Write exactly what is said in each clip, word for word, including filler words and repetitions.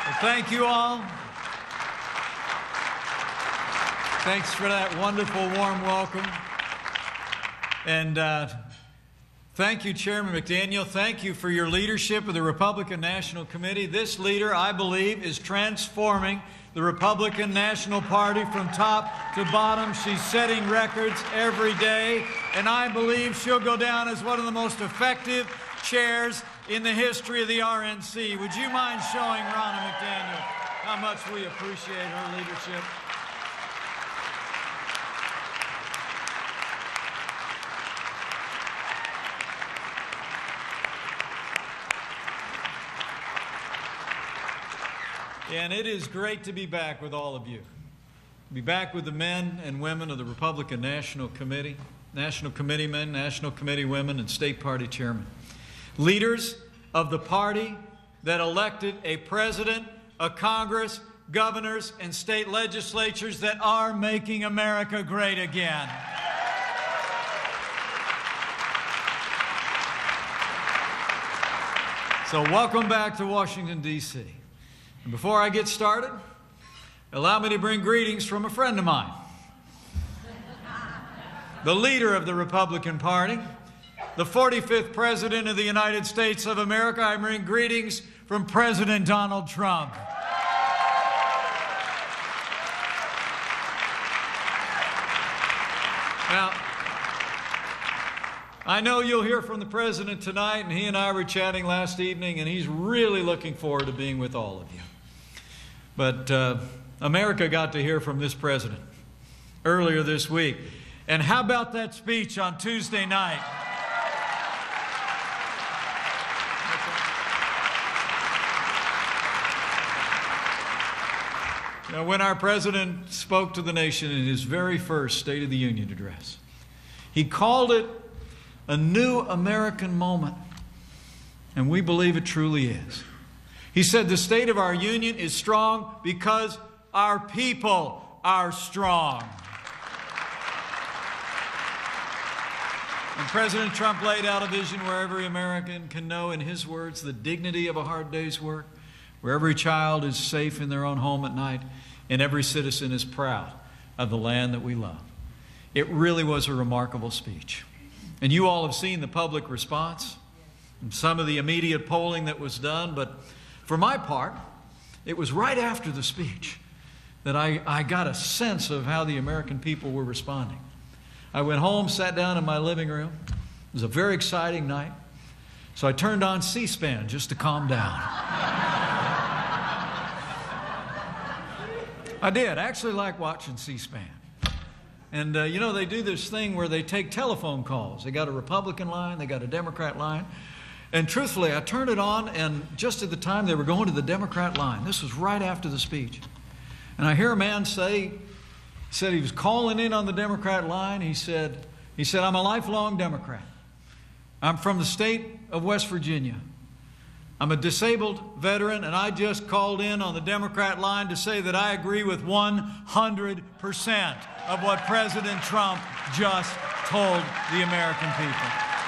Well, thank you all. Thanks for that wonderful, warm welcome. And uh, thank you, Chairman McDaniel. Thank you for your leadership of the Republican National Committee. This leader, I believe, is transforming the Republican National Party from top to bottom. She's setting records every day, and I believe she'll go down as one of the most effective chairs in the history of the R N C. Would you mind showing Ronna McDaniel how much we appreciate her leadership? And it is great to be back with all of you. Be back with the men and women of the Republican National Committee, National Committeemen, National Committee women, and State Party chairmen. Leaders of the party that elected a president, a Congress, governors, and state legislatures that are making America great again. So welcome back to Washington, D C And before I get started, allow me to bring greetings from a friend of mine, the leader of the Republican Party, the forty-fifth President of the United States of America. I bring greetings from President Donald Trump. Now, I know you'll hear from the President tonight, and he and I were chatting last evening, and he's really looking forward to being with all of you. But uh, America got to hear from this President earlier this week. And how about that speech on Tuesday night? Now, when our President spoke to the nation in his very first State of the Union address, he called it a new American moment, and we believe it truly is. He said the state of our union is strong because our people are strong. And President Trump laid out a vision where every American can know, in his words, the dignity of a hard day's work, where every child is safe in their own home at night, and every citizen is proud of the land that we love. It really was a remarkable speech. And you all have seen the public response and some of the immediate polling that was done, but for my part, it was right after the speech that I, I got a sense of how the American people were responding. I went home, sat down in my living room. It was a very exciting night. So I turned on C SPAN just to calm down. I did. I actually like watching C SPAN. And, uh, you know, they do this thing where they take telephone calls. They got a Republican line, they got a Democrat line. And truthfully, I turned it on, and just at the time they were going to the Democrat line, this was right after the speech, and I hear a man say, said he was calling in on the Democrat line. He said, he said, I'm a lifelong Democrat. I'm from the state of West Virginia. I'm a disabled veteran, and I just called in on the Democrat line to say that I agree with one hundred percent of what President Trump just told the American people.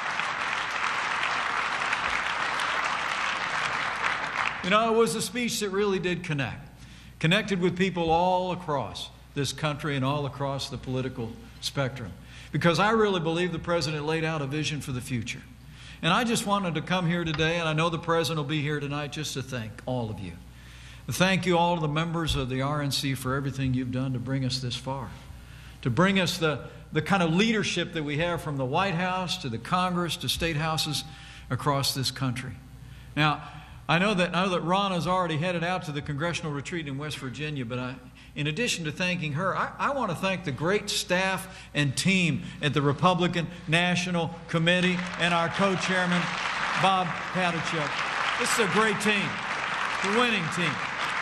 You know, it was a speech that really did connect. Connected with people all across this country and all across the political spectrum. Because I really believe the President laid out a vision for the future. And I just wanted to come here today, and I know the President will be here tonight, just to thank all of you. Thank you all to the members of the R N C for everything you've done to bring us this far. To bring us the, the kind of leadership that we have from the White House to the Congress to state houses across this country. Now, I know that, I know that Ronna's already headed out to the congressional retreat in West Virginia, but I, in addition to thanking her, I, I want to thank the great staff and team at the Republican National Committee and our co-chairman, Bob Patychuk. This is a great team, a winning team.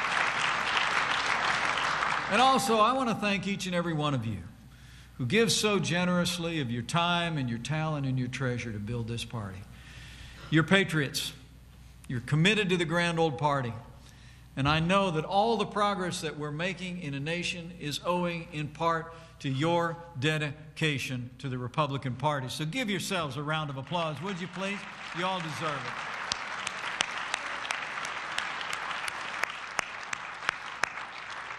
And also, I want to thank each and every one of you who gives so generously of your time and your talent and your treasure to build this party. You're patriots. You're committed to the grand old party. And I know that all the progress that we're making in a nation is owing in part to your dedication to the Republican Party. So give yourselves a round of applause, would you please? You all deserve it.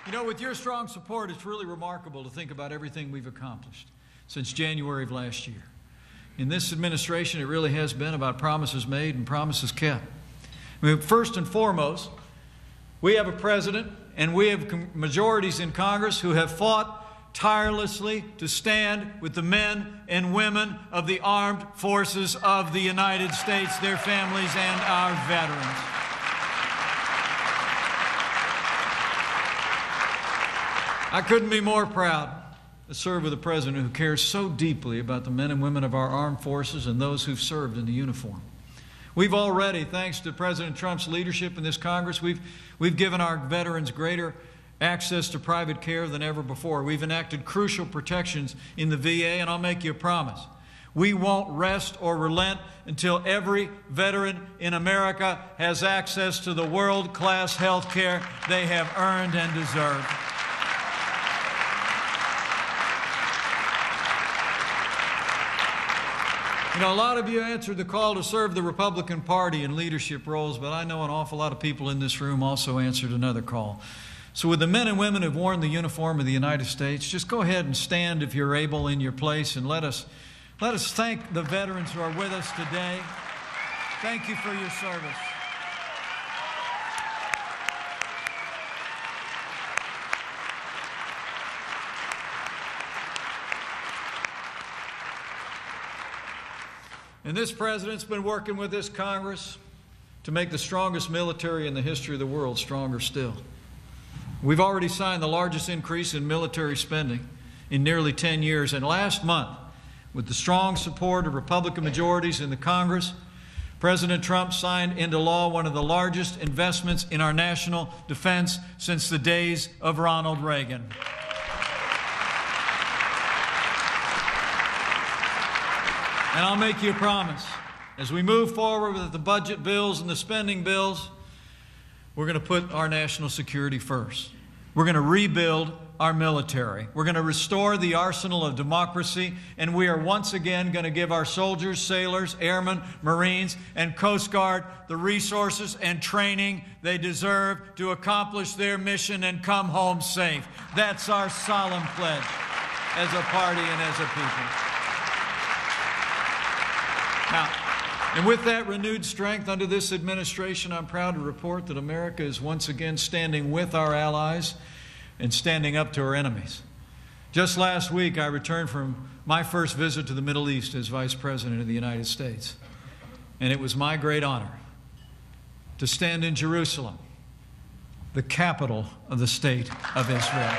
You know, with your strong support, it's really remarkable to think about everything we've accomplished since January of last year. In this administration, it really has been about promises made and promises kept. I mean, first and foremost, we have a president and we have majorities in Congress who have fought tirelessly to stand with the men and women of the armed forces of the United States, their families, and our veterans. I couldn't be more proud to serve with a president who cares so deeply about the men and women of our armed forces and those who've served in the uniform. We've already, thanks to President Trump's leadership in this Congress, we've, we've given our veterans greater access to private care than ever before. We've enacted crucial protections in the V A, and I'll make you a promise. We won't rest or relent until every veteran in America has access to the world-class health care they have earned and deserved. You know, a lot of you answered the call to serve the Republican Party in leadership roles, but I know an awful lot of people in this room also answered another call. So with the men and women who've worn the uniform of the United States, just go ahead and stand if you're able in your place, and let us, let us thank the veterans who are with us today. Thank you for your service. And this president's been working with this Congress to make the strongest military in the history of the world stronger still. We've already signed the largest increase in military spending in nearly ten years. And last month, with the strong support of Republican majorities in the Congress, President Trump signed into law one of the largest investments in our national defense since the days of Ronald Reagan. And I'll make you a promise. As we move forward with the budget bills and the spending bills, we're going to put our national security first. We're going to rebuild our military. We're going to restore the arsenal of democracy, and we are once again going to give our soldiers, sailors, airmen, Marines, and Coast Guard the resources and training they deserve to accomplish their mission and come home safe. That's our solemn pledge as a party and as a people. Now, and with that renewed strength under this administration, I'm proud to report that America is once again standing with our allies and standing up to our enemies. Just last week, I returned from my first visit to the Middle East as Vice President of the United States. And it was my great honor to stand in Jerusalem, the capital of the State of Israel.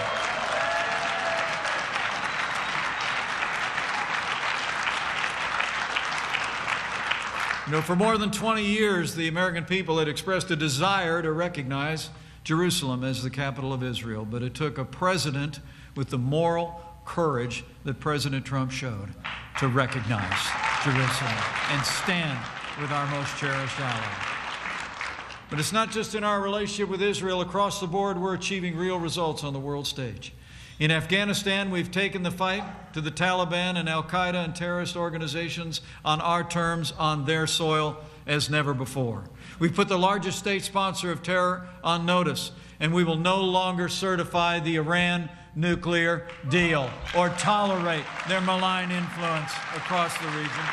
You know, for more than twenty years, the American people had expressed a desire to recognize Jerusalem as the capital of Israel, but it took a president with the moral courage that President Trump showed to recognize Jerusalem and stand with our most cherished ally. But it's not just in our relationship with Israel. Across the board, we're achieving real results on the world stage. In Afghanistan, we've taken the fight to the Taliban and Al-Qaeda and terrorist organizations on our terms, on their soil, as never before. We've put the largest state sponsor of terror on notice, and we will no longer certify the Iran nuclear deal or tolerate their malign influence across the region.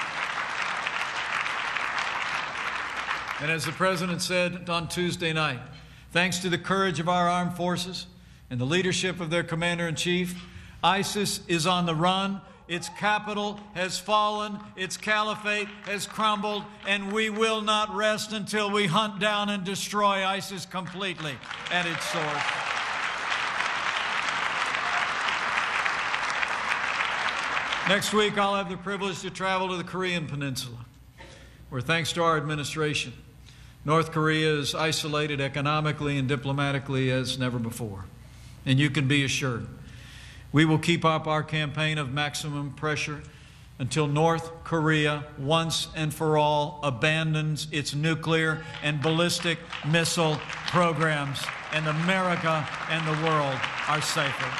And as the President said on Tuesday night, thanks to the courage of our armed forces and the leadership of their commander-in-chief, ISIS is on the run, its capital has fallen, its caliphate has crumbled, and we will not rest until we hunt down and destroy ISIS completely at its source. Next week, I'll have the privilege to travel to the Korean Peninsula, where, thanks to our administration, North Korea is isolated economically and diplomatically as never before. And you can be assured, we will keep up our campaign of maximum pressure until North Korea, once and for all, abandons its nuclear and ballistic missile programs, and America and the world are safer.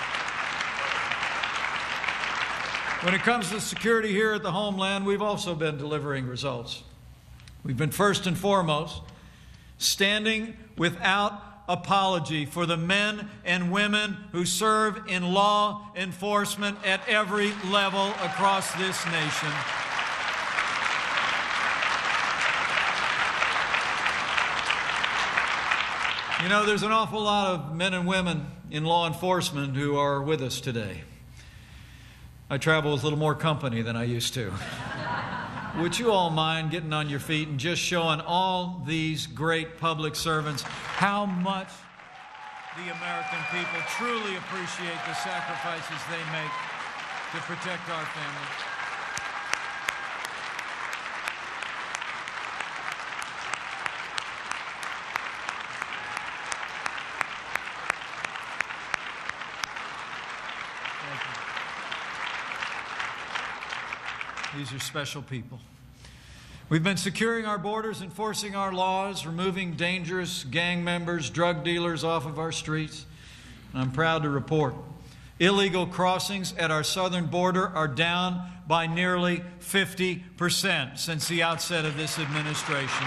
When it comes to security here at the homeland, we've also been delivering results. We've been first and foremost standing without apology for the men and women who serve in law enforcement at every level across this nation. You know, there's an awful lot of men and women in law enforcement who are with us today. I travel with a little more company than I used to. Would you all mind getting on your feet and just showing all these great public servants how much the American people truly appreciate the sacrifices they make to protect our families? These are special people. We've been securing our borders, enforcing our laws, removing dangerous gang members, drug dealers off of our streets. And I'm proud to report illegal crossings at our southern border are down by nearly fifty percent since the outset of this administration.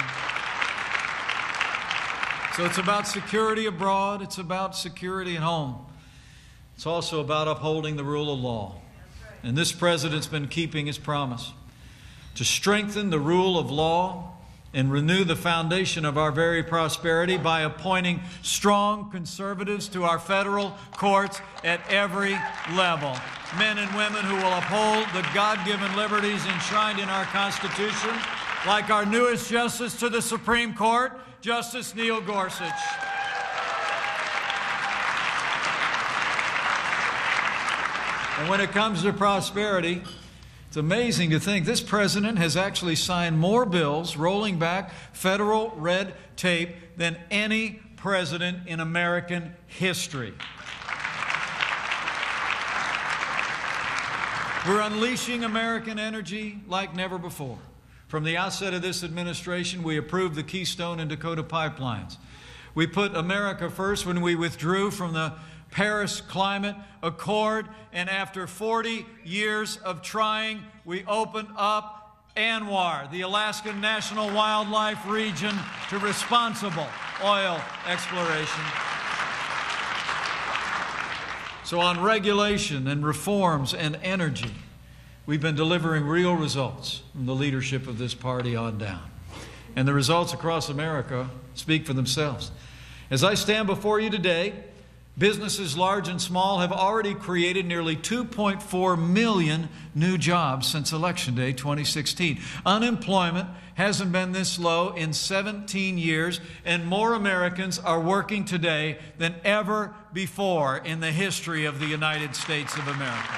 So it's about security abroad. It's about security at home. It's also about upholding the rule of law. And this president's been keeping his promise to strengthen the rule of law and renew the foundation of our very prosperity by appointing strong conservatives to our federal courts at every level. Men and women who will uphold the God-given liberties enshrined in our Constitution, like our newest justice to the Supreme Court, Justice Neil Gorsuch. And when it comes to prosperity, it's amazing to think this president has actually signed more bills rolling back federal red tape than any president in American history. We're unleashing American energy like never before. From the outset of this administration, we approved the Keystone and Dakota pipelines. We put America first when we withdrew from the Paris Climate Accord, and after forty years of trying, we opened up ANWR, the Alaskan National Wildlife Region, to responsible oil exploration. So on regulation and reforms and energy, we've been delivering real results from the leadership of this party on down. And the results across America speak for themselves. As I stand before you today, businesses large and small have already created nearly two point four million new jobs since Election Day twenty sixteen. Unemployment hasn't been this low in seventeen years, and more Americans are working today than ever before in the history of the United States of America.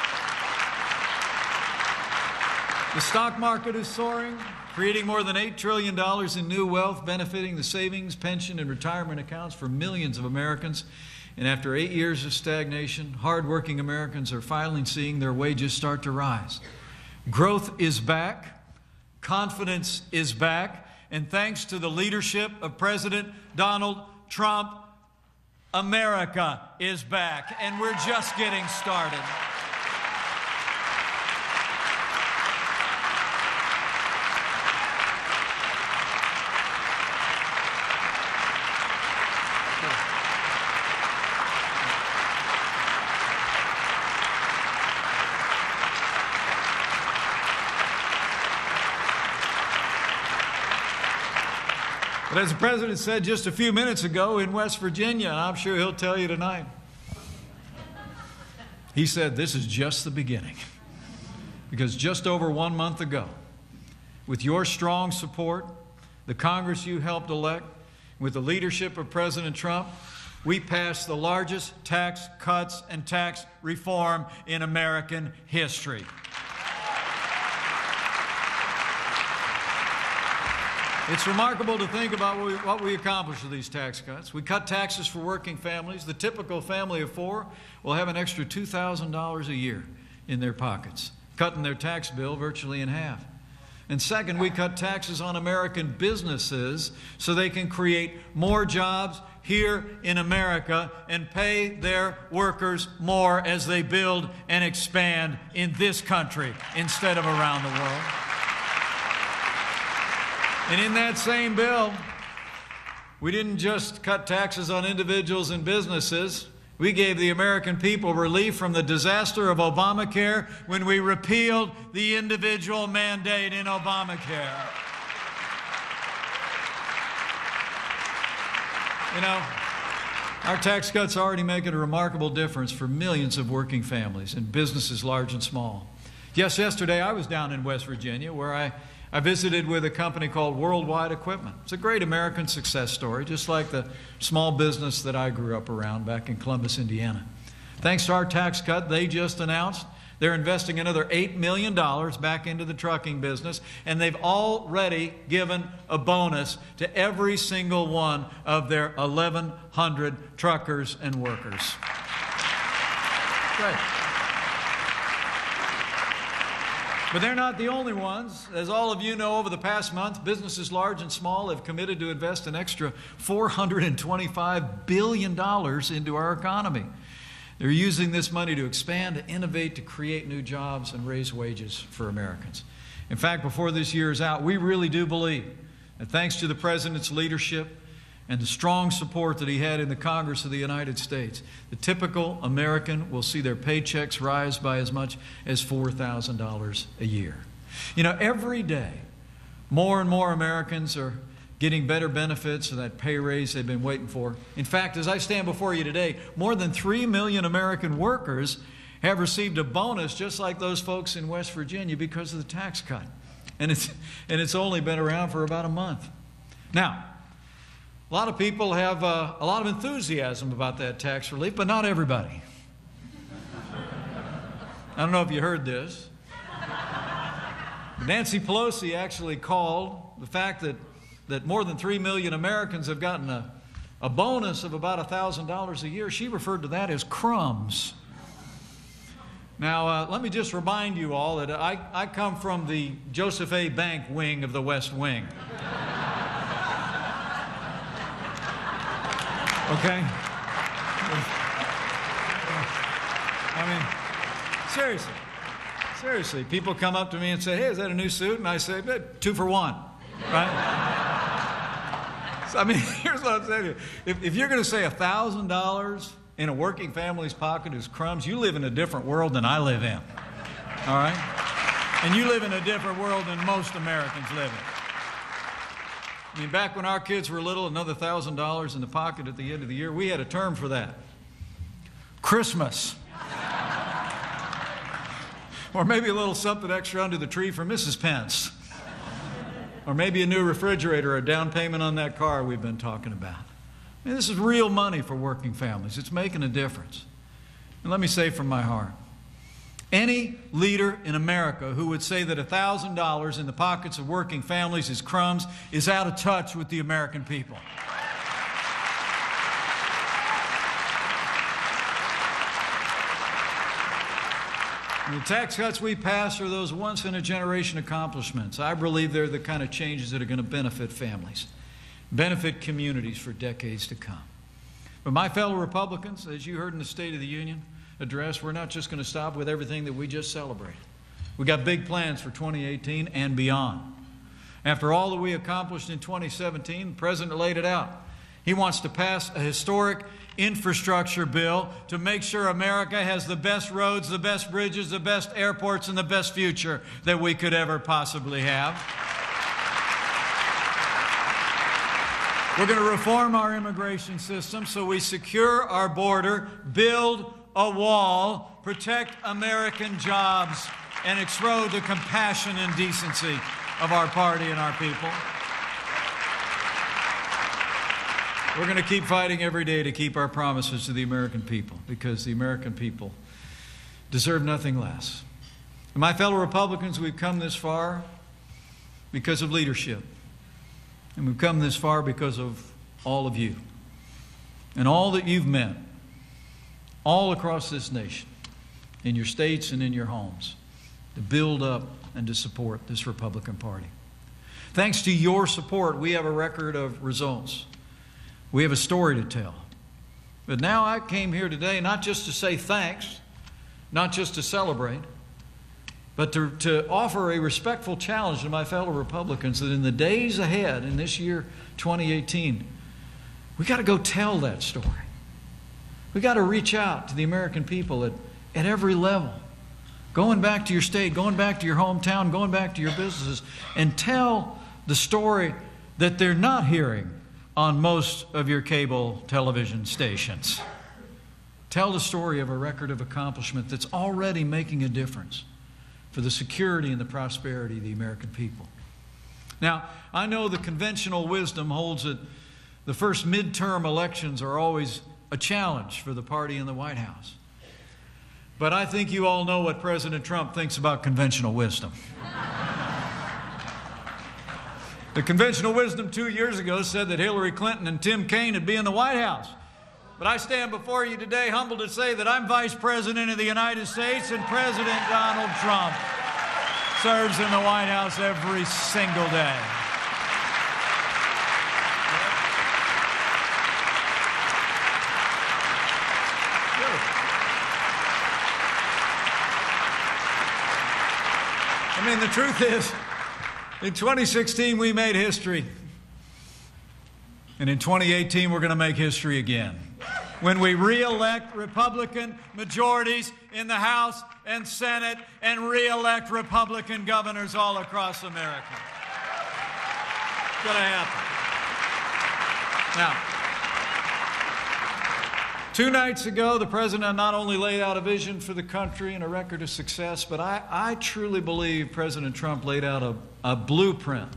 The stock market is soaring, creating more than eight trillion dollars in new wealth, benefiting the savings, pension, and retirement accounts for millions of Americans. And after eight years of stagnation, hardworking Americans are finally seeing their wages start to rise. Growth is back, confidence is back, and thanks to the leadership of President Donald Trump, America is back, and we're just getting started. But as the President said just a few minutes ago in West Virginia, and I'm sure he'll tell you tonight, he said this is just the beginning. Because just over one month ago, with your strong support, the Congress you helped elect, with the leadership of President Trump, we passed the largest tax cuts and tax reform in American history. It's remarkable to think about what we, what we accomplished with these tax cuts. We cut taxes for working families. The typical family of four will have an extra two thousand dollars a year in their pockets, cutting their tax bill virtually in half. And second, we cut taxes on American businesses so they can create more jobs here in America and pay their workers more as they build and expand in this country instead of around the world. And in that same bill, We didn't just cut taxes on individuals and businesses. We gave the American people relief from the disaster of Obamacare when we repealed the individual mandate in Obamacare. You know, our tax cuts are already making a remarkable difference for millions of working families and businesses large and small. Yes, yesterday I was down in West Virginia where I, I visited with a company called Worldwide Equipment. It's a great American success story, just like the small business that I grew up around back in Columbus, Indiana. Thanks to our tax cut, they just announced they're investing another eight million dollars back into the trucking business, and they've already given a bonus to every single one of their eleven hundred truckers and workers. Great. But they're not the only ones. As all of you know, over the past month, businesses large and small have committed to invest an extra four hundred twenty-five billion dollars into our economy. They're using this money to expand, to innovate, to create new jobs and raise wages for Americans. In fact, before this year is out, we really do believe that thanks to the President's leadership and the strong support that he had in the Congress of the United States, the typical American will see their paychecks rise by as much as four thousand dollars a year. You know, every day, more and more Americans are getting better benefits and that pay raise they've been waiting for. In fact, as I stand before you today, more than three million American workers have received a bonus just like those folks in West Virginia because of the tax cut. And it's, and it's only been around for about a month. Now, a lot of people have uh, a lot of enthusiasm about that tax relief, but not everybody. I don't know if you heard this. Nancy Pelosi actually called the fact that that more than three million Americans have gotten a, a bonus of about one thousand dollars a year. She referred to that as crumbs. Now, uh, let me just remind you all that I, I come from the Joseph A. Bank wing of the West Wing. Okay? I mean, seriously. Seriously. People come up to me and say, hey, is that a new suit? And I say, two for one. Right? I mean, here's what I'm saying to you. If, if you're going to say one thousand dollars in a working family's pocket is crumbs, you live in a different world than I live in. All right? And you live in a different world than most Americans live in. I mean, back when our kids were little, another one thousand dollars in the pocket at the end of the year, we had a term for that. Christmas. Or maybe a little something extra under the tree for Missus Pence. Or maybe a new refrigerator or a down payment on that car we've been talking about. I mean, this is real money for working families. It's making a difference. And let me say from my heart, any leader in America who would say that one thousand dollars in the pockets of working families is crumbs is out of touch with the American people. And the tax cuts we pass are those once-in-a-generation accomplishments. I believe they're the kind of changes that are going to benefit families, benefit communities for decades to come. But my fellow Republicans, as you heard in the State of the Union address, we're not just going to stop with everything that we just celebrated. We've got big plans for twenty eighteen and beyond. After all that we accomplished in twenty seventeen, the President laid it out. He wants to pass a historic infrastructure bill to make sure America has the best roads, the best bridges, the best airports, and the best future that we could ever possibly have. We're going to reform our immigration system so we secure our border, build a wall, protect American jobs, and explode the compassion and decency of our party and our people. We're going to keep fighting every day to keep our promises to the American people because the American people deserve nothing less. And my fellow Republicans, we've come this far because of leadership. And we've come this far because of all of you and all that you've meant all across this nation, in your states and in your homes, to build up and to support this Republican Party. Thanks to your support, we have a record of results. We have a story to tell. But now I came here today not just to say thanks, not just to celebrate, but to, to offer a respectful challenge to my fellow Republicans that in the days ahead, in this year twenty eighteen, We got to go tell that story. We got to reach out to the American people at, at every level. Going back to your state, going back to your hometown, going back to your businesses, and tell the story that they're not hearing on most of your cable television stations. Tell the story of a record of accomplishment that's already making a difference for the security and the prosperity of the American people. Now, I know the conventional wisdom holds that the first midterm elections are always a challenge for the party in the White House. But I think you all know what President Trump thinks about conventional wisdom. The conventional wisdom two years ago said that Hillary Clinton and Tim Kaine would be in the White House. But I stand before you today humbled to say that I'm Vice President of the United States, and President Donald Trump serves in the White House every single day. I mean, the truth is, in twenty sixteen, we made history. And in twenty eighteen, we're going to make history again, when we re-elect Republican majorities in the House and Senate and re-elect Republican governors all across America. It's going to happen. Now, two nights ago, the President not only laid out a vision for the country and a record of success, but I, I truly believe President Trump laid out a, a blueprint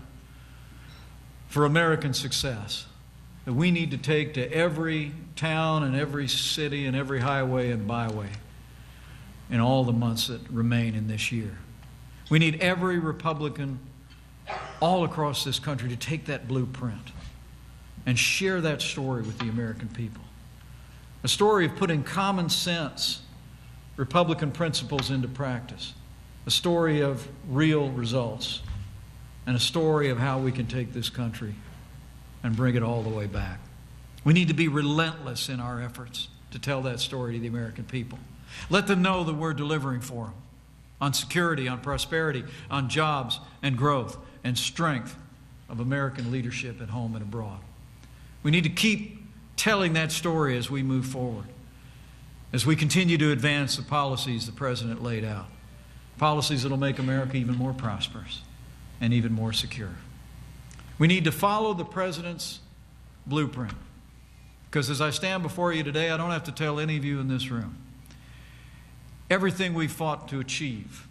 for American success that we need to take to every town and every city and every highway and byway in all the months that remain in this year. We need every Republican all across this country to take that blueprint and share that story with the American people. A story of putting common sense Republican principles into practice. A story of real results. And a story of how we can take this country and bring it all the way back. We need to be relentless in our efforts to tell that story to the American people. Let them know that we're delivering for them on security, on prosperity, on jobs and growth and strength of American leadership at home and abroad. We need to keep telling that story as we move forward, as we continue to advance the policies the President laid out, policies that will make America even more prosperous and even more secure. We need to follow the President's blueprint, because as I stand before you today, I don't have to tell any of you in this room, everything we fought to achieve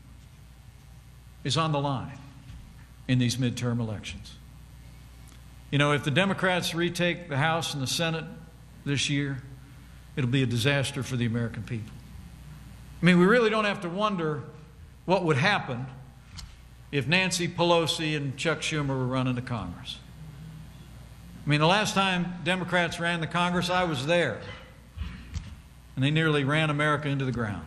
is on the line in these midterm elections. You know, if the Democrats retake the House and the Senate this year, it'll be a disaster for the American people. I mean, we really don't have to wonder what would happen if Nancy Pelosi and Chuck Schumer were running the Congress. I mean, the last time Democrats ran the Congress, I was there, and they nearly ran America into the ground.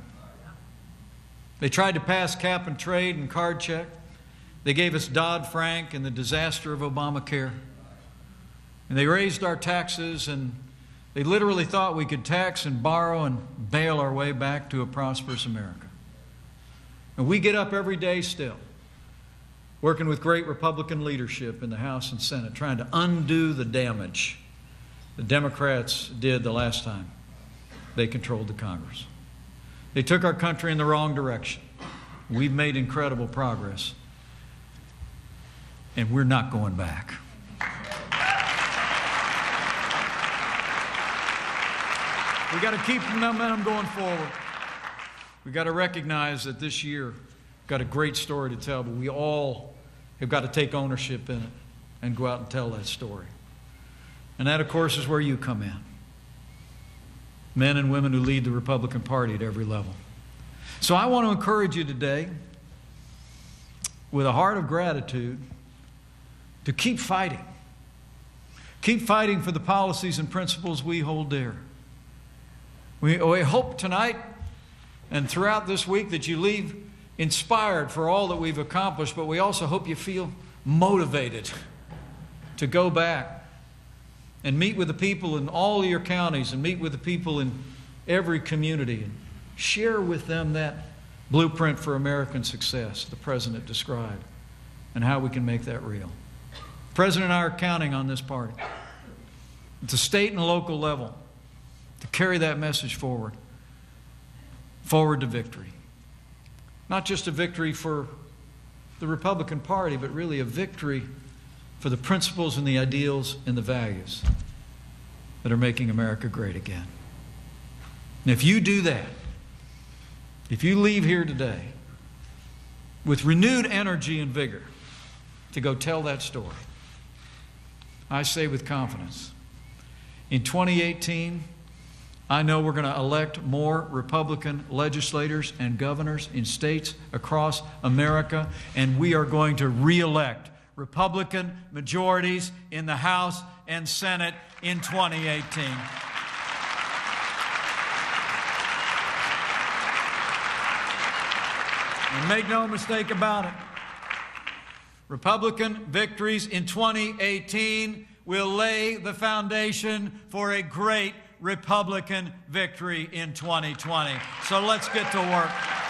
They tried to pass cap and trade and card check. They gave us Dodd-Frank and the disaster of Obamacare. And they raised our taxes, and they literally thought we could tax and borrow and bail our way back to a prosperous America. And we get up every day still, working with great Republican leadership in the House and Senate, trying to undo the damage the Democrats did the last time they controlled the Congress. They took our country in the wrong direction. We've made incredible progress, and we're not going back. We got to keep the momentum going forward. We got to recognize that this year we've got a great story to tell, but we all have got to take ownership in it and go out and tell that story. And that, of course, is where you come in. Men and women who lead the Republican Party at every level. So I want to encourage you today, with a heart of gratitude, to keep fighting. Keep fighting for the policies and principles we hold dear. We, we hope tonight and throughout this week that you leave inspired for all that we've accomplished, but we also hope you feel motivated to go back and meet with the people in all your counties and meet with the people in every community and share with them that blueprint for American success the President described and how we can make that real. The President and I are counting on this party. at the state and local level, to carry that message forward, forward to victory. Not just a victory for the Republican Party, but really a victory for the principles and the ideals and the values that are making America great again. And if you do that, if you leave here today with renewed energy and vigor to go tell that story, I say with confidence, in twenty eighteen, I know we're going to elect more Republican legislators and governors in states across America, and we are going to re-elect Republican majorities in the House and Senate in twenty eighteen. And make no mistake about it, Republican victories in twenty eighteen will lay the foundation for a great Republican victory in twenty twenty. So let's get to work.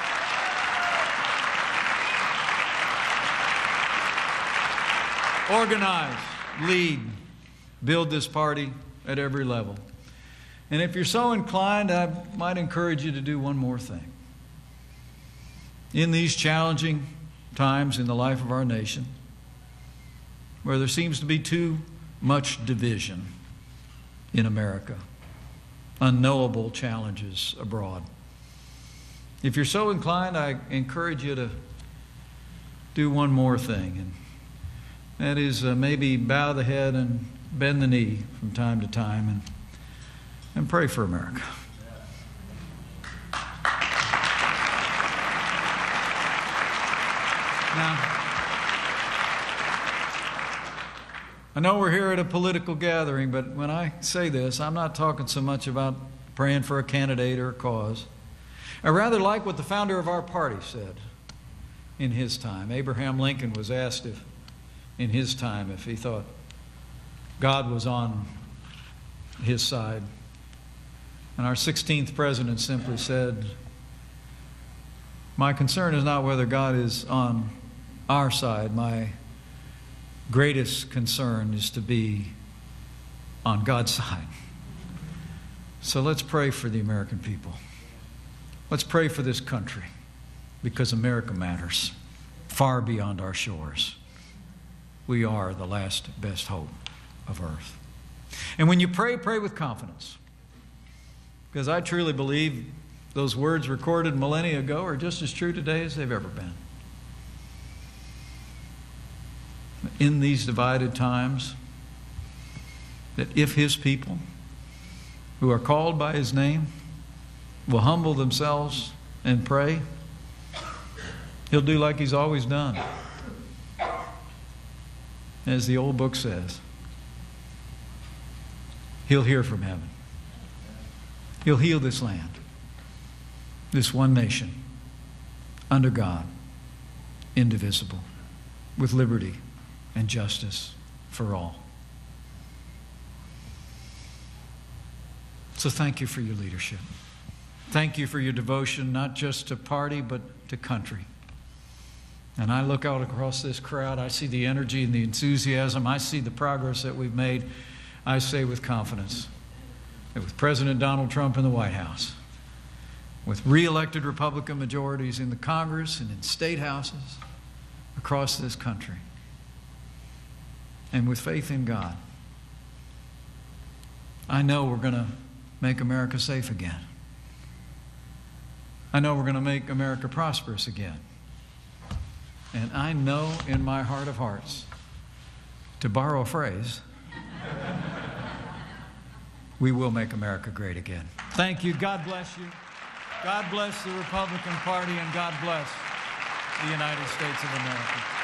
Organize, lead, build this party at every level. And if you're so inclined, I might encourage you to do one more thing. In these challenging times in the life of our nation, where there seems to be too much division in America, unknowable challenges abroad, if you're so inclined, I encourage you to do one more thing, and that is uh, maybe bow the head and bend the knee from time to time and, and pray for America. Now, I know we're here at a political gathering, but when I say this, I'm not talking so much about praying for a candidate or a cause. I rather like what the founder of our party said in his time. Abraham Lincoln was asked if, in his time, if he thought God was on his side. And our sixteenth president simply said, "My concern is not whether God is on our side. My greatest concern is to be on God's side." So let's pray for the American people. Let's pray for this country, because America matters far beyond our shores. We are the last best hope of earth. And when you pray, pray with confidence, because I truly believe those words recorded millennia ago are just as true today as they've ever been. In these divided times, that if His people who are called by His name will humble themselves and pray, He'll do like He's always done. As the old book says, He'll hear from heaven. He'll heal this land, this one nation, under God, indivisible, with liberty and justice for all. So thank you for your leadership. Thank you for your devotion, not just to party, but to country. And I look out across this crowd, I see the energy and the enthusiasm, I see the progress that we've made. I say with confidence that with President Donald Trump in the White House, with re-elected Republican majorities in the Congress and in state houses across this country, and with faith in God, I know we're going to make America safe again. I know we're going to make America prosperous again. And I know in my heart of hearts, to borrow a phrase, we will make America great again. Thank you. God bless you. God bless the Republican Party, and God bless the United States of America.